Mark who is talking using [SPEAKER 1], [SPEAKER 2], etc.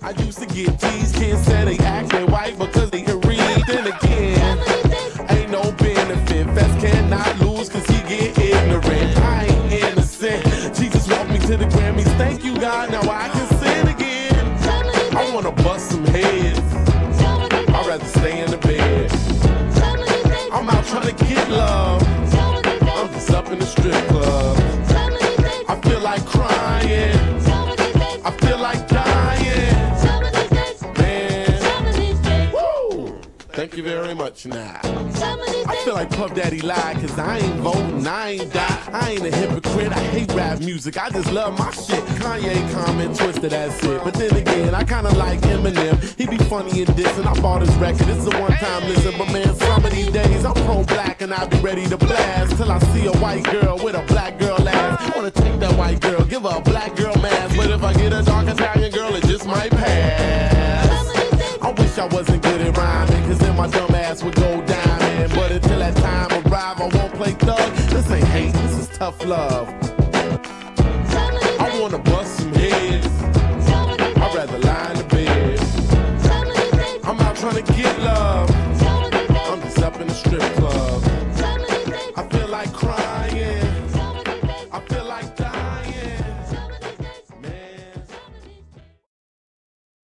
[SPEAKER 1] I used to get teased, kids said they acting white because they can read. Then again, ain't no benefit. Fest cannot lose cause he get ignorant. I ain't innocent. Jesus walked me to the Grammys. Thank you, God. Now I can sin again. I wanna bust some heads. I'd rather stay in the bed. I'm out trying to get love. I'm just up in the strip club. I feel like crying. I feel like dying. Man. Woo! Thank you very much now. I feel like Puff Daddy lied cause I ain't voting, I ain't die. I ain't a hypocrite, I hate rap music, I just love my shit. Kanye comment twisted, that's it. But then again, I kinda like Eminem. He be funny and dissing, I bought his record, it's a one-time listen. But man, some of these days I'm pro-black and I be ready to blast till I see a white girl with a black girl ass. I wanna take that white girl, give her a black girl mask. But if I get a dark Italian girl, it just might pass. I wish I wasn't good at rhyming, cause then my dumb ass would go diamond. But until that time arrive, I won't play thug. This ain't hate, this is tough love.